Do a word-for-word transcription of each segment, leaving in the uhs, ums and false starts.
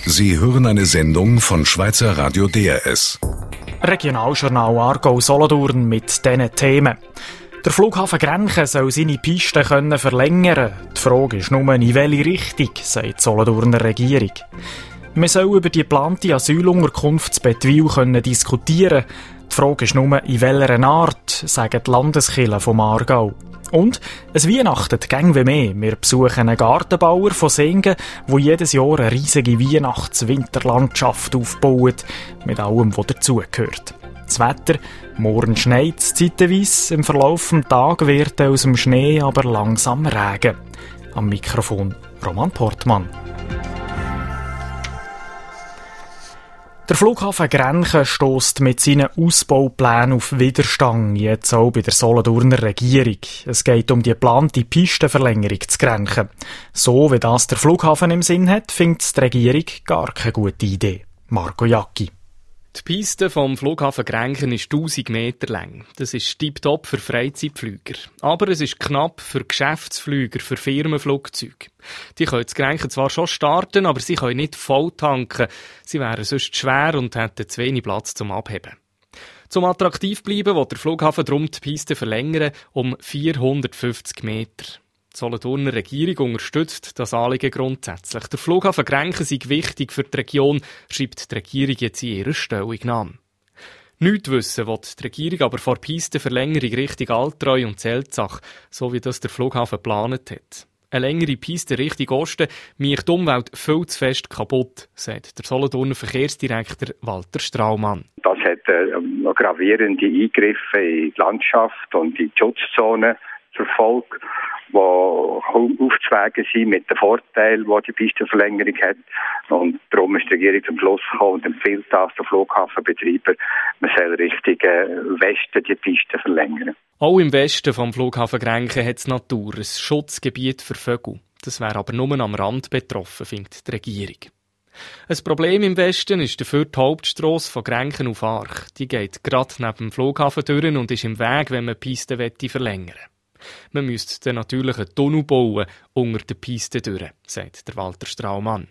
Sie hören eine Sendung von Schweizer Radio D R S. Regionaljournal Aargau-Solothurn mit diesen Themen. Der Flughafen Grenchen soll seine Pisten können verlängern. Die Frage ist nur, in welche Richtung, sagt die Solothurner Regierung. Man soll über die geplante Asylunterkunft in Bettwil können diskutieren. Die Frage ist nur, in welcher Art, sagen die Landeskirchen vom Aargau. Und es weihnachtet gäng wie mehr. Wir besuchen einen Gartenbauer von Singen, der jedes Jahr eine riesige Weihnachts-Winterlandschaft aufbaut, mit allem, was dazugehört. Das Wetter, morgen schneit es zeitweise, im Verlauf des Tages wird aus dem Schnee aber langsam Regen. Am Mikrofon Roman Portmann. Der Flughafen Grenchen stösst mit seinen Ausbauplänen auf Widerstand, jetzt auch bei der Solothurner Regierung. Es geht um die geplante Pistenverlängerung zu Grenchen. So wie das der Flughafen im Sinn hat, findet die Regierung gar keine gute Idee. Marco Jacki. Die Piste vom Flughafen Grenchen ist tausend Meter lang. Das ist tipptopp für Freizeitflüger. Aber es ist knapp für Geschäftsflüger, für Firmenflugzeuge. Die können zu Grenchen zwar schon starten, aber sie können nicht voll tanken. Sie wären sonst schwer und hätten zu wenig Platz zum Abheben. Zum attraktiv bleiben will der Flughafen darum die Piste verlängern um vierhundertfünfzig Meter. Die Solothurner Regierung unterstützt das Anliegen grundsätzlich. Der Flughafen Grenchen sei wichtig für die Region, schreibt die Regierung jetzt in ihrer Stellungnahme. Nichts wissen will die Regierung aber vor Pistenverlängerung Richtung Altreu und Zelzach, so wie das der Flughafen geplant hat. Eine längere Piste Richtung Osten macht die Umwelt viel zu fest kaputt, sagt der Solothurner Verkehrsdirektor Walter Straumann. Das hat äh, noch gravierende Eingriffe in die Landschaft und in die Schutzzone zur Folge, die kaum aufzuwägen sind mit den Vorteilen, die die Pistenverlängerung hat. Und darum ist die Regierung zum Schluss gekommen und empfiehlt das den Flughafenbetreiber, man soll Richtung Westen die Piste verlängern. Auch im Westen vom Flughafen Grenchen hat es Natur, ein Schutzgebiet für Vögel. Das wäre aber nur am Rand betroffen, findet die Regierung. Ein Problem im Westen ist dafür die Hauptstrasse von Grenchen auf Arch. Die geht gerade neben dem Flughafen durch und ist im Weg, wenn man die Piste verlängern will. Man müsste dann natürlich einen Tunnel bauen unter der Piste durch, sagt der Walter Straumann.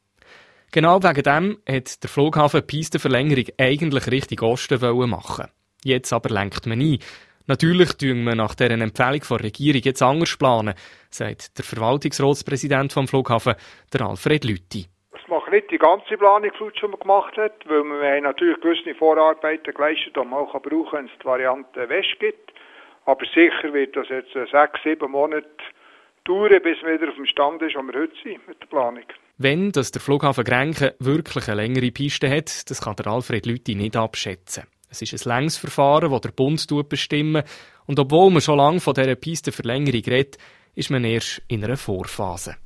Genau wegen dem hat der Flughafen die Pistenverlängerung eigentlich Richtung Osten machen. Jetzt aber lenkt man ein. Natürlich tun wir nach dieser Empfehlung der Regierung jetzt anders planen, sagt der Verwaltungsratspräsident vom Flughafen, der Alfred Lüthi. Das macht nicht die ganze Planung, die man gemacht hat, weil wir natürlich gewisse Vorarbeiten geleistet, die man auch brauchen kann, wenn es die Variante West gibt. Aber sicher wird das jetzt sechs, sieben Monate dauern, bis wir wieder auf dem Stand ist, wo wir heute sind mit der Planung. Wenn dass der Flughafen Grenchen wirklich eine längere Piste hat, das kann der Alfred Lüthi nicht abschätzen. Es ist ein längeres Verfahren, das der Bund bestimmt. Und obwohl man schon lange von dieser Pistenverlängerung redet, ist man erst in einer Vorphase.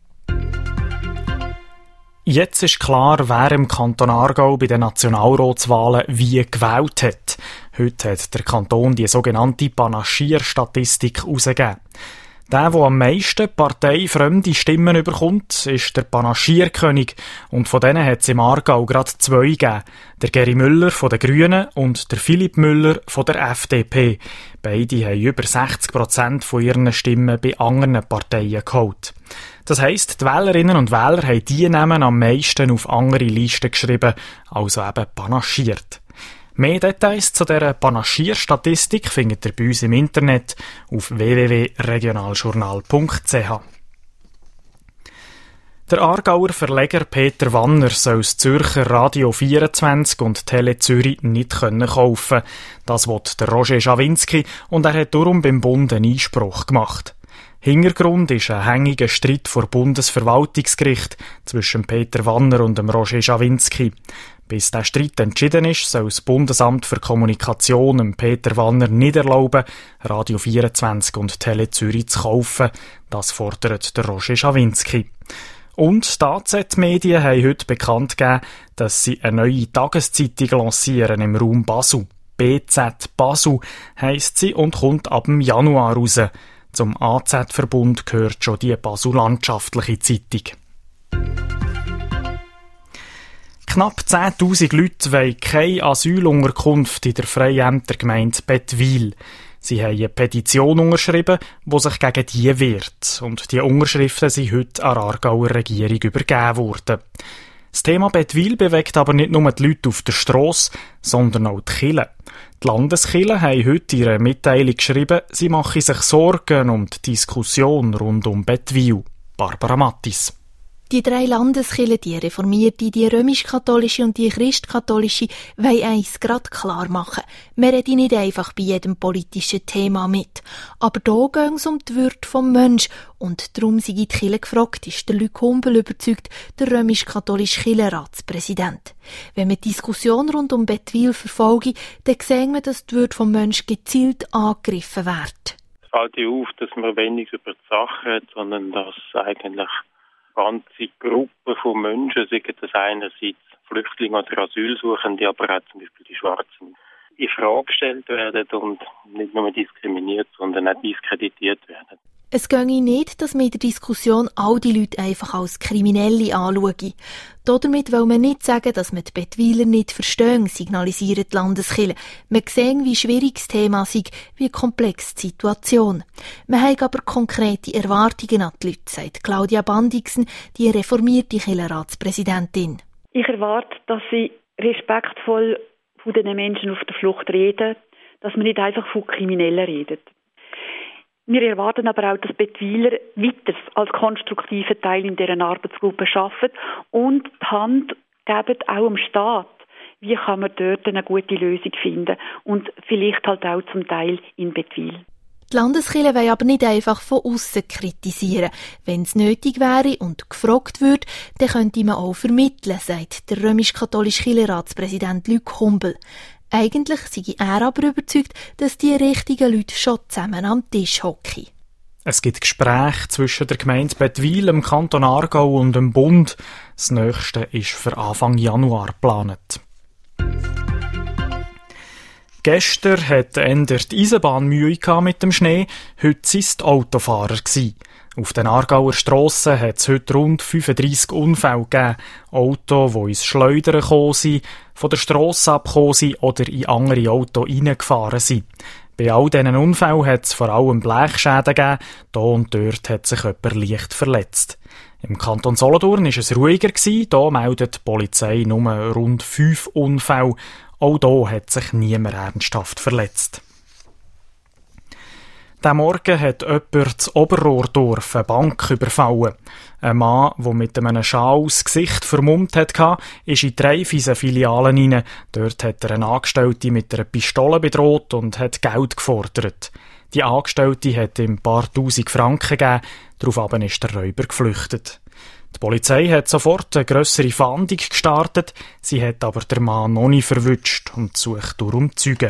Jetzt ist klar, wer im Kanton Aargau bei den Nationalratswahlen wie gewählt hat. Heute hat der Kanton die sogenannte Panaschier-Statistik herausgegeben. Der, der am meisten parteifremde Stimmen bekommt, ist der Panaschierkönig. Und von denen hat es im Aargau gerade zwei gegeben. Der Geri Müller von den Grünen und der Philipp Müller von der F D P. Beide haben über sechzig Prozent von ihren Stimmen bei anderen Parteien geholt. Das heisst, die Wählerinnen und Wähler haben die Namen am meisten auf andere Listen geschrieben, also eben panaschiert. Mehr Details zu dieser Panaschier-Statistik findet ihr bei uns im Internet auf w w w punkt regionaljournal punkt c h. Der Aargauer Verleger Peter Wanner soll das Zürcher Radio vierundzwanzig und Tele Zürich nicht können kaufen. Das will der Roger Schawinski und er hat darum beim Bund einen Einspruch gemacht. Hintergrund ist ein hängiger Streit vor Bundesverwaltungsgericht zwischen Peter Wanner und dem Roger Schawinski. Bis der Streit entschieden ist, soll das Bundesamt für Kommunikation dem Peter Wanner nicht erlauben, Radio vierundzwanzig und Tele Zürich zu kaufen. Das fordert der Roger Schawinski. Und die A Z-Medien haben heute bekannt gegeben, dass sie eine neue Tageszeitung lancieren im Raum Basel. B Z Basel heisst sie und kommt ab dem Januar raus. Zum A Z-Verbund gehört schon die Basel-landschaftliche Zeitung. Knapp zehntausend Leute wollen keine Asylunterkunft in der Freiämtergemeinde Bettwil. Sie haben eine Petition unterschrieben, die sich gegen die wehrt. Und die Unterschriften sind heute an der Aargauer Regierung übergeben worden. Das Thema Bettwil bewegt aber nicht nur die Leute auf der Strasse, sondern auch die Kirchen. Die Landeskirchen haben heute in ihrer Mitteilung geschrieben, sie machen sich Sorgen um die Diskussion rund um Bettwil. Barbara Mattis. Die drei Landeskirchen, die reformierte, die römisch-katholische und die christkatholische, wollen eins grad klar machen. Wir reden nicht einfach bei jedem politischen Thema mit. Aber hier geht es um die Würde des Menschen. Und darum sind die Kirche gefragt, ist der Luc Humbel überzeugt, der römisch-katholische Kirchenratspräsident. Wenn wir die Diskussion rund um Bettwil verfolgen, dann sehen wir, dass die Würde des Menschen gezielt angegriffen wird. Es fällt ja auf, dass man wenig über die Sache hat, sondern dass eigentlich ganze Gruppen von Menschen, seien das einerseits Flüchtlinge oder Asylsuchende, aber auch zum Beispiel die Schwarzen, in Frage gestellt werden und nicht nur diskriminiert, sondern auch diskreditiert werden. Es gehe nicht, dass man in der Diskussion all die Leute einfach als Kriminelle anschaue. Damit will man nicht sagen, dass man die Bettwiler nicht verstehen, signalisieren die Landeskirchen. Wir sehen, wie schwierig das Thema ist, wie komplex die Situation. Wir haben aber konkrete Erwartungen an die Leute, sagt Claudia Bandixen, die reformierte Kirchenratspräsidentin. Ich erwarte, dass sie respektvoll von den Menschen auf der Flucht reden, dass man nicht einfach von Kriminellen redet. Wir erwarten aber auch, dass Bettwiler weiter als konstruktiven Teil in dieser Arbeitsgruppe arbeiten und die Hand geben auch dem Staat. Wie kann man dort eine gute Lösung finden und vielleicht halt auch zum Teil in Bettwil. Die Landeskirchen wollen aber nicht einfach von aussen kritisieren. Wenn es nötig wäre und gefragt würde, dann könnte man auch vermitteln, sagt der römisch-katholische Kirchenratspräsident Luc Humbel. Eigentlich sei er aber überzeugt, dass die richtigen Leute schon zusammen am Tisch hocken. Es gibt Gespräche zwischen der Gemeinde Bettwil, dem Kanton Aargau und dem Bund. Das nächste ist für Anfang Januar geplant. Gestern hatte eher die Eisenbahn Mühe mit dem Schnee, heute waren es die Autofahrer. Auf den Aargauer Strassen hat es heute rund fünfunddreissig Unfälle gegeben. Autos, die ins Schleudern gekommen sind, von der Strasse abgekommen sind oder in andere Autos reingefahren sind. Bei all diesen Unfällen hat es vor allem Blechschäden gegeben. Hier und dort hat sich jemand leicht verletzt. Im Kanton Solothurn war es ruhiger. Hier meldet die Polizei nur rund fünf Unfälle. Auch hier hat sich niemand ernsthaft verletzt. Diesen Morgen hat jemand das Oberrohrdorf eine Bank überfallen. Ein Mann, der mit einem Schal das Gesicht vermummt hatte, ist in drei Filialen hinein. Dort hat er eine Angestellte mit einer Pistole bedroht und hat Geld gefordert. Die Angestellte hat ihm ein paar tausend Franken gegeben, daraufhin ist der Räuber geflüchtet. Die Polizei hat sofort eine grössere Fahndung gestartet, sie hat aber den Mann noch nicht verwünscht und sucht darum Zeugen.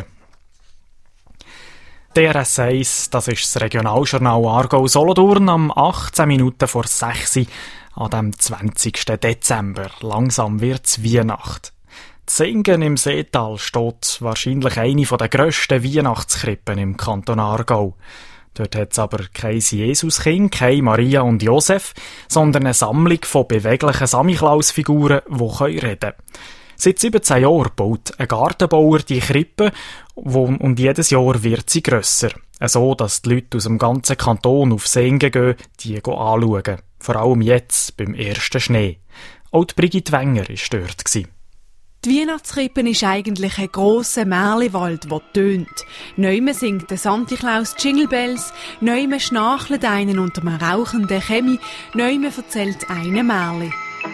D R S eins, das ist das Regionaljournal Aargau-Solothurn am achtzehn Minuten vor sechs an dem zwanzigsten Dezember. Langsam wird's Weihnacht. Zingen im Seetal steht wahrscheinlich eine der grössten Weihnachtskrippen im Kanton Aargau. Dort hat es aber kein Jesuskind, keine Maria und Josef, sondern eine Sammlung von beweglichen Samichlaus-Figuren, die reden können. Seit siebzehn Jahren baut ein Gartenbauer die Krippe und jedes Jahr wird sie grösser. So, dass die Leute aus dem ganzen Kanton auf Singen gehen, die anschauen. Vor allem jetzt, beim ersten Schnee. Auch die Brigitte Wenger war dort. Die Weihnachtskrippe ist eigentlich ein grosser Märliwald, der tönt. Neume singt der Santi Claus Jingle Bells, neume schnarchelt einen unter einem rauchenden Chemie, neume erzählt eine Märli.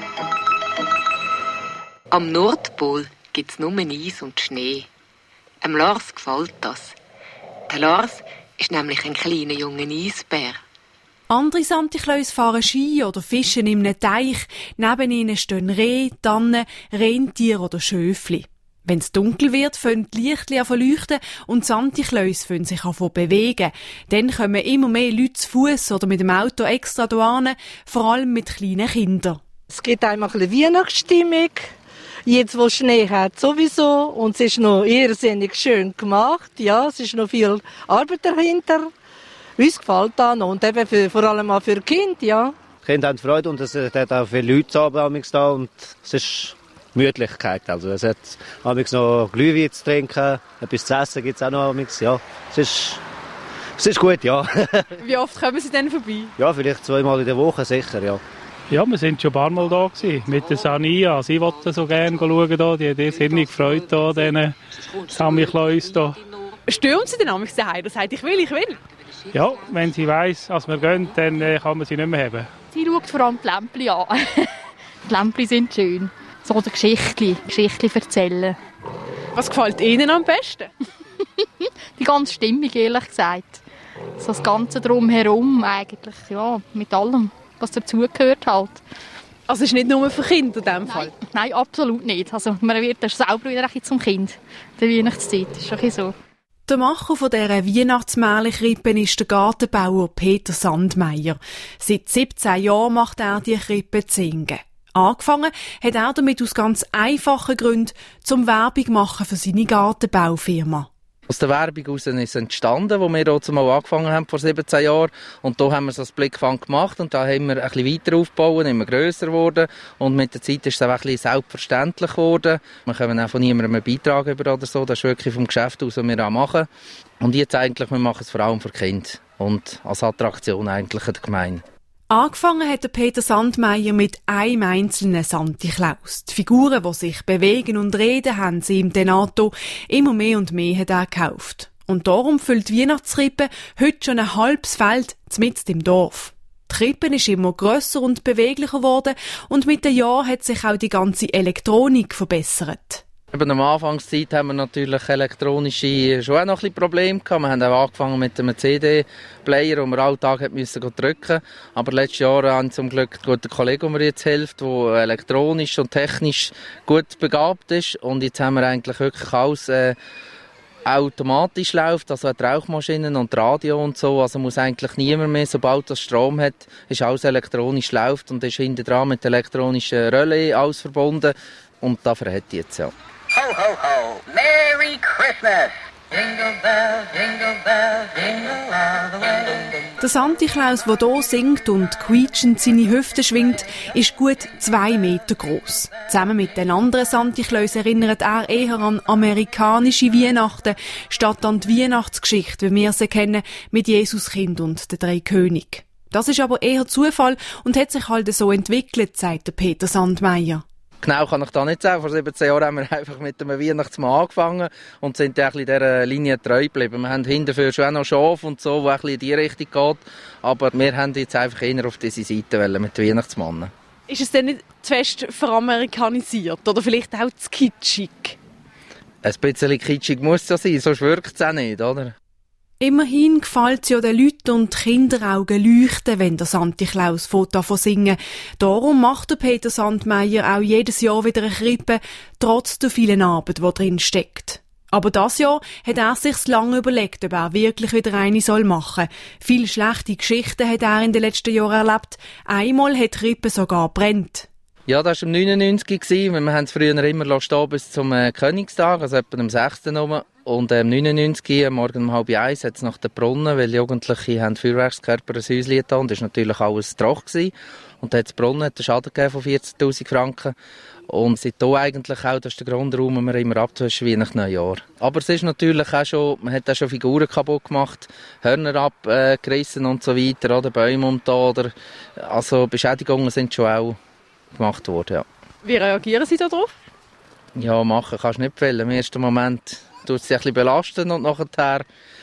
Am Nordpol gibt's nur Eis und Schnee. Dem Lars gefällt das. Der Lars ist nämlich ein kleiner junger Eisbär. Andere Santikläuse fahren Ski oder fischen in einem Teich. Neben ihnen stehen Rehe, Tannen, Rentier oder Schöfli. Wenn es dunkel wird, fangen die Lichtchen an zu leuchten und Santikläuse fangen sich an zu bewegen. Dann kommen immer mehr Leute zu Fuss oder mit dem Auto extra hierhin, vor allem mit kleinen Kindern. Es gibt einfach eine Weihnachtsstimmung. Jetzt, wo Schnee hat, sowieso. Und es ist noch irrsinnig schön gemacht. Ja, es ist noch viel Arbeit dahinter. Uns gefällt das noch. Und eben für, vor allem auch für die Kinder, ja. Die Kinder haben Freude und es hat auch viele Leute abends da und es ist Gemütlichkeit. Also es hat abends noch Glühwein zu trinken, etwas zu essen gibt es auch noch abends, ja. Es ist, es ist gut, ja. Wie oft kommen Sie denn vorbei? Ja, vielleicht zweimal in der Woche sicher, ja. Ja, wir sind schon ein paar Mal da gewesen, mit der Sania. Sie wollte so gerne schauen, da. Die hat sich irrsinnig gefreut, da, diesen Samichlaus da. Stürmt sie denn an mich daheim? Das sagt, ich will, ich will. Ja, wenn sie weiss, dass wir gehen, dann äh, kann man sie nicht mehr haben. Sie schaut vor allem die Lämpchen an. Die Lämpchen sind schön. So die Geschichten, Geschichten erzählen. Was gefällt Ihnen am besten? Die ganze Stimmung, ehrlich gesagt. So das Ganze drumherum eigentlich, ja, mit allem, was dazugehört halt. Also es ist nicht nur für Kinder in diesem Fall? Nein, nein, absolut nicht. Also man wird selber wieder ein bisschen zum Kind. Die Weihnachtszeit ist schon ein bisschen so. Der Macher von dieser Weihnachtsmärchen-Krippe ist der Gartenbauer Peter Sandmeier. Seit siebzehn Jahren macht er die Krippe zu singen. Angefangen hat er damit aus ganz einfachen Gründen, zum Werbung machen für seine Gartenbaufirma. Aus der Werbung heraus ist es entstanden, wo wir auch mal angefangen haben vor siebzehn Jahren. Und da haben wir so das Blickfang gemacht und da haben wir ein bisschen weiter aufgebaut, immer grösser geworden. Und mit der Zeit ist es auch ein bisschen selbstverständlich geworden. Wir können auch von niemandem einen Beitrag über oder so. Das ist wirklich vom Geschäft aus, was wir auch machen. Und jetzt eigentlich, wir machen es vor allem für Kinder und als Attraktion eigentlich in der Gemeinde. Angefangen hat Peter Sandmeier mit einem einzelnen Santi Klaus. Die Figuren, die sich bewegen und reden, haben sie im Denato. Immer mehr und mehr hat er gekauft. Und darum füllt die Weihnachtskrippe heute schon ein halbes Feld mitten im Dorf. Die Krippe ist immer grösser und beweglicher geworden und mit den Jahren hat sich auch die ganze Elektronik verbessert. Eben am Anfangszeit haben wir natürlich elektronische schon auch noch ein bisschen Probleme gehabt. Wir haben auch angefangen mit einem C D-Player, wo wir alltag müssen drücken. Aber letztes Jahr haben wir zum Glück einen guten Kollegen, der mir jetzt hilft, der elektronisch und technisch gut begabt ist. Und jetzt haben wir eigentlich wirklich alles äh, automatisch läuft, also die Rauchmaschinen und Radio und so. Also muss eigentlich niemand mehr, sobald das Strom hat, ist alles elektronisch läuft und ist hinten dran mit elektronischen Relais alles verbunden. Und da verhält jetzt ja. Ho, ho, ho! Merry Christmas! Jingle bell, jingle bell, jingle all the way. Der Santi Klaus, der hier singt und quietschend seine Hüfte schwingt, ist gut zwei Meter groß. Zusammen mit den anderen Santi Klaus erinnert er eher an amerikanische Weihnachten, statt an die Weihnachtsgeschichte, wie wir sie kennen, mit Jesuskind und den drei Königen. Das ist aber eher Zufall und hat sich halt so entwickelt, sagt der Peter Sandmeier. Genau kann ich da nicht sagen. Vor siebzehn Jahren haben wir einfach mit einem Weihnachtsmann angefangen und sind ein bisschen dieser Linie treu geblieben. Wir haben hinterher schon auch noch Schafe und so, die ein bisschen in die Richtung geht. Aber wir haben jetzt einfach eher auf diese Seite mit den Weihnachtsmannen. Ist es denn nicht zu fest veramerikanisiert oder vielleicht auch zu kitschig? Ein bisschen kitschig muss es ja sein, sonst wirkt es auch nicht, oder? Immerhin gefällt es ja den Leuten und Kinderaugen leuchten, wenn der Santi Klaus davon singen. Darum macht der Peter Sandmeier auch jedes Jahr wieder eine Krippe, trotz der vielen Arbeit, die drin steckt. Aber das Jahr hat er sich lange überlegt, ob er wirklich wieder eine soll machen. Viele schlechte Geschichten hat er in den letzten Jahren erlebt. Einmal hat die Krippe sogar brennt. Ja, das war im neunundneunzig. Wir haben es früher immer stehen bis zum äh, Königstag, also etwa am sechsten Rum. Und im ähm, neunundneunzig, morgen um halb eins, hat es nach den Brunnen, weil Jugendliche haben Feuerwerkskörper ein Häuschen getan und es war natürlich alles trocken gewesen. Und da hat es Brunnen hat einen Schaden gegeben von vierzigtausend Franken. Und seitdem eigentlich auch, das ist der Grund, warum wir immer abtwischen wie nach Neujahr. Aber es ist natürlich auch schon, man hat auch schon Figuren kaputt gemacht, Hörner abgerissen äh, und so weiter, oder Bäume umgetan, oder, also Beschädigungen sind schon auch gemacht worden, ja. Wie reagieren Sie darauf? Ja, machen kannst du nicht viel. Im ersten Moment tut es sich ein bisschen belasten und nachher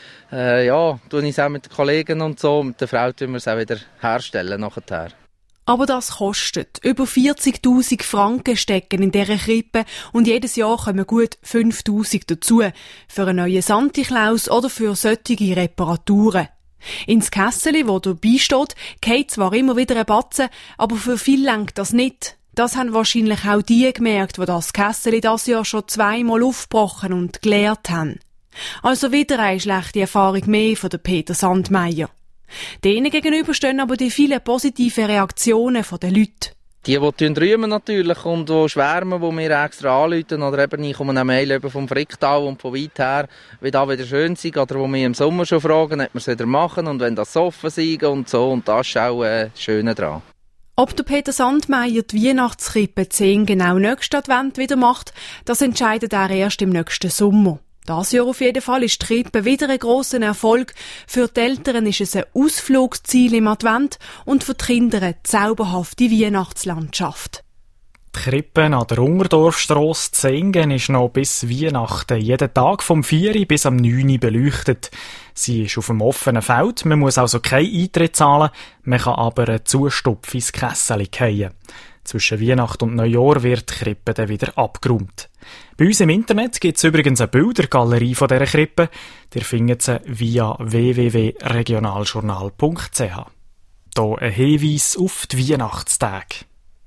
äh, ja, tue ich es auch mit den Kollegen und so. Mit der Frau tun wir es auch wieder herstellen nachher. Aber das kostet. Über vierzigtausend Franken stecken in dieser Krippe und jedes Jahr kommen gut fünftausend dazu. Für einen neuen Santi Klaus oder für solche Reparaturen. Ins Kässeli, wo dabei steht, geht zwar immer wieder ein Batzen, aber für viel lenkt das nicht. Das haben wahrscheinlich auch die gemerkt, die das Kässeli das Jahr schon zweimal aufgebrochen und geleert haben. Also wieder eine schlechte Erfahrung mehr von der Peter Sandmeier. Denen gegenüber stehen aber die vielen positiven Reaktionen der Leute. Die, die rühmen natürlich und die schwärmen, die mir extra anrufen oder eben ich komme eine Mail vom Fricktal und von weit her, wie das wieder schön sei oder wo wir im Sommer schon fragen, ob wir es wieder machen und wenn das offen sei und so und das ist auch äh, das Schöne dran. Ob der Peter Sandmeier die Weihnachtskrippe zehn genau nächsten Advent wieder macht, das entscheidet er erst im nächsten Sommer. Das Jahr auf jeden Fall ist die Krippe wieder ein grosser Erfolg. Für die Eltern ist es ein Ausflugsziel im Advent und für die Kinder eine zauberhafte Weihnachtslandschaft. Die Krippe an der Ungerdorfstrasse Zingen ist noch bis Weihnachten jeden Tag vom vier bis am neun beleuchtet. Sie ist auf einem offenen Feld, man muss also keinen Eintritt zahlen, man kann aber einen Zustupf ins Kessel fallen. Zwischen Weihnachten und Neujahr wird die Krippe dann wieder abgeräumt. Bei uns im Internet gibt es übrigens eine Bildergalerie von dieser Krippe. Ihr findet sie via w w w punkt regionaljournal punkt c h. Hier ein Hinweis auf die Weihnachtstage.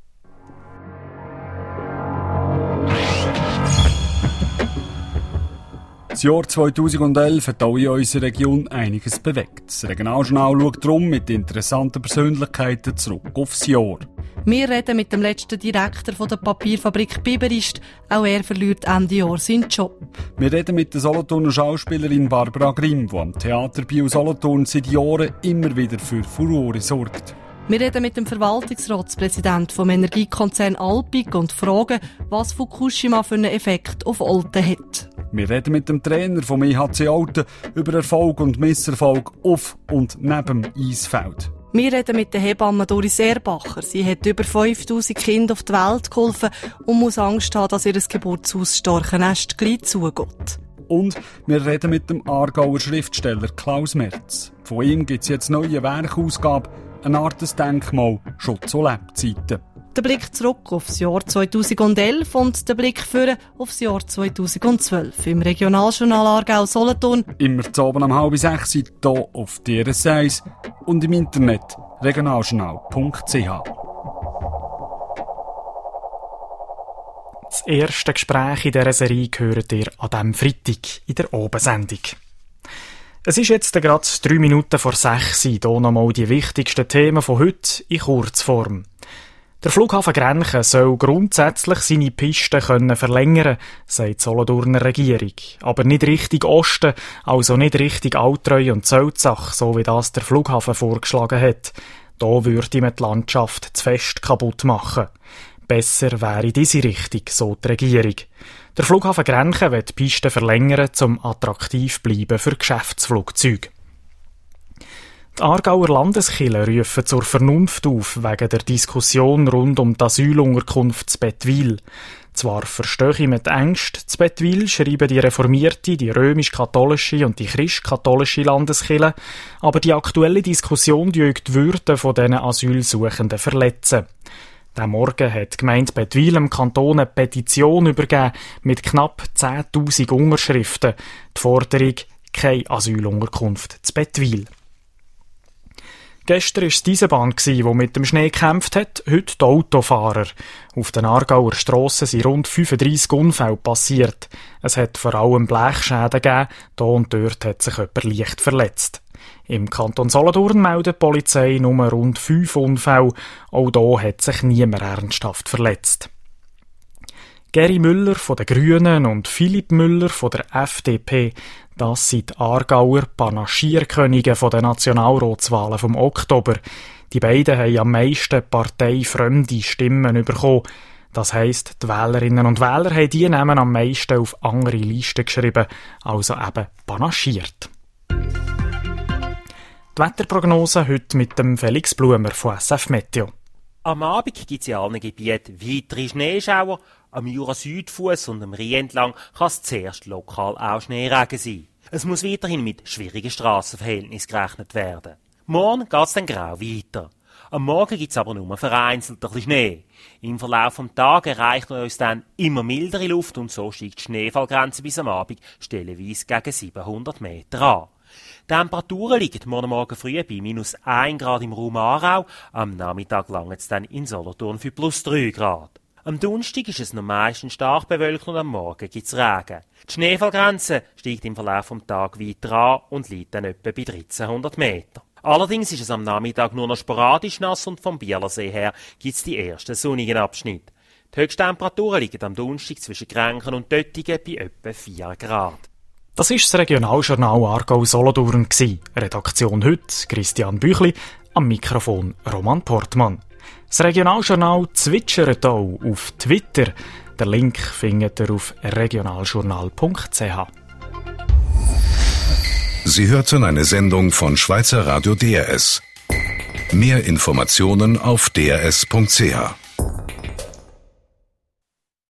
Das Jahr zweitausendelf hat auch in unserer Region einiges bewegt. Das Regionaljournal schaut darum mit interessanten Persönlichkeiten zurück aufs Jahr. Wir reden mit dem letzten Direktor von der Papierfabrik Biberist. Auch er verliert Ende Jahr seinen Job. Wir reden mit der Solothurner Schauspielerin Barbara Grimm, die am Theater Bio Solothurn seit Jahren immer wieder für Furore sorgt. Wir reden mit dem Verwaltungsratspräsidenten vom Energiekonzern Alpiq und fragen, was Fukushima für einen Effekt auf Olten hat. Wir reden mit dem Trainer vom E H C Olten über Erfolg und Misserfolg auf und neben dem Eisfeld. Wir reden mit der Hebamme Doris Erbacher. Sie hat über fünftausend Kinder auf die Welt geholfen und muss Angst haben, dass ihr Geburtshaus Storchenest gleich zugeht. Und wir reden mit dem Aargauer Schriftsteller Klaus Merz. Von ihm gibt es jetzt neue Werkausgabe, eine Art des Denkmal, schon zu Lebzeiten. Der Blick zurück aufs Jahr zweitausendelf und der Blick vor aufs Jahr zweitausendzwölf im Regionaljournal Aargau Solothurn. Immer zu oben um halb sechs, hier auf D R S eins und im Internet regionaljournal punkt c h. Das erste Gespräch in dieser Serie hört ihr an diesem Freitag in der Abendsendung. Es ist jetzt gerade drei Minuten vor sechs. Hier nochmal die wichtigsten Themen von heute in Kurzform. Der Flughafen Grenchen soll grundsätzlich seine Pisten können verlängern, sagt die Solothurner Regierung. Aber nicht Richtung Osten, also nicht Richtung Altreu und Zelzach, so wie das der Flughafen vorgeschlagen hat. Da würde man die Landschaft zu fest kaputt machen. Besser wäre diese Richtung, so die Regierung. Der Flughafen Grenchen will die Pisten verlängern, um attraktiv bleiben für Geschäftsflugzeuge. Die Aargauer Landeskirche rufen zur Vernunft auf wegen der Diskussion rund um die Asylunterkunft zu Bettwil. Zwar verstehe ich mit Ängsten zu Bettwil, schreiben die reformierte, die römisch-katholische und die christ-katholische Landeskirche, aber die aktuelle Diskussion dürfte die Würde von diesen Asylsuchenden verletzen. Diesen Morgen hat die Gemeinde Bettwil dem Kanton eine Petition übergeben mit knapp zehntausend Unterschriften. Die Forderung: keine Asylunterkunft zu Bettwil. Gestern war es die Eisenbahn, die mit dem Schnee gekämpft hat, heute die Autofahrer. Auf den Aargauer Strassen sind rund fünfunddreissig Unfälle passiert. Es hat vor allem Blechschäden gegeben, da und dort hat sich jemand leicht verletzt. Im Kanton Solothurn meldet die Polizei nur rund fünf Unfälle, auch da hat sich niemand ernsthaft verletzt. Geri Müller von den Grünen und Philipp Müller von der F D P, das sind die Aargauer Panaschierkönige von den Nationalratswahlen vom Oktober. Die beiden haben am meisten parteifremde Stimmen bekommen. Das heisst, die Wählerinnen und Wähler haben die Namen am meisten auf andere Listen geschrieben, also eben panaschiert. Die Wetterprognose heute mit dem Felix Blumer von S F Meteo. Am Abend gibt es in allen Gebieten weitere Schneeschauer. Am Jura-Südfuss und am Rhein entlang kann es zuerst lokal auch Schneeregen sein. Es muss weiterhin mit schwierigen Strassenverhältnissen gerechnet werden. Morgen geht es dann grau weiter. Am Morgen gibt es aber nur vereinzelt ein bisschen Schnee. Im Verlauf des Tages erreicht uns dann immer mildere Luft und so steigt die Schneefallgrenze bis am Abend stellenweise gegen siebenhundert Meter an. Die Temperaturen liegen morgen Morgen früh bei minus ein Grad im Raum Aarau, am Nachmittag langt es dann in Solothurn für plus drei Grad. Am Donnerstag ist es noch meistens stark bewölkt und am Morgen gibt es Regen. Die Schneefallgrenze steigt im Verlauf des Tages weiter an und liegt dann etwa bei dreizehnhundert Meter. Allerdings ist es am Nachmittag nur noch sporadisch nass und vom Bielersee her gibt es die ersten sonnigen Abschnitte. Die Höchsttemperaturen liegen am Donnerstag zwischen Grenchen und Döttingen bei etwa vier Grad. Das war das Regionaljournal Aargau-Solothurn. Redaktion heute Christian Büchli, am Mikrofon Roman Portmann. Das Regionaljournal zwitschert auch auf Twitter. Den Link findet ihr auf regionaljournal punkt c h. Sie hörten eine Sendung von Schweizer Radio D R S. Mehr Informationen auf d r s punkt c h.